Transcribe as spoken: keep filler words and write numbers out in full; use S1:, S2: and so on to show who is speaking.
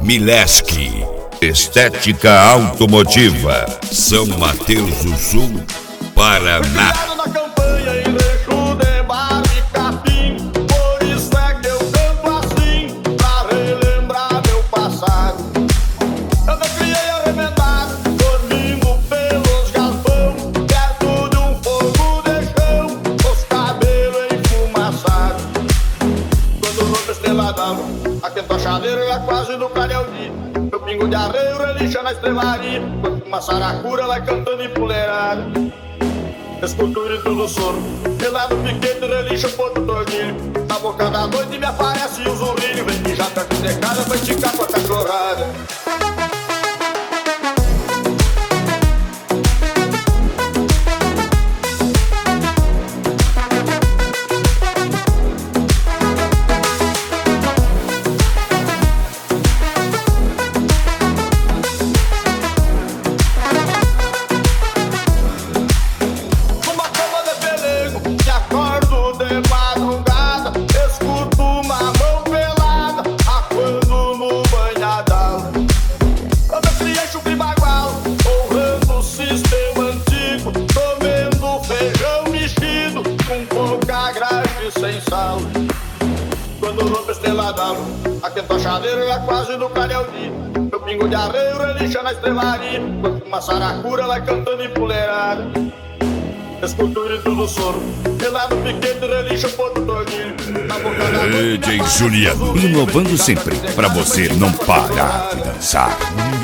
S1: Mileski, Estética Automotiva, São Mateus do Sul, Paraná.
S2: Aqui em Tochadeira é quase no Careldi. Meu pingo de arreio relincha na estrelaria, quando uma saracura vai cantando empoleirada. Escultura em todo o soro, pelado piquete relincha o porto tordilho. Na boca da noite me aparece o zurrilho. Vem mijar perto de casa pra esticar com a cachorrada. Sem sal. Quando rompe estrela d'alva, aqui em Tochadeira é quase no Careldi. Meu pingo de arreio relincha na estrelaria, quando uma saracura vai cantando empoleirada. Escultura em todo o soro, pelado piquete relincha o porto tordilho. Na boca da noite
S1: D J Juliano, inovando sempre, pra você não parar de dançar.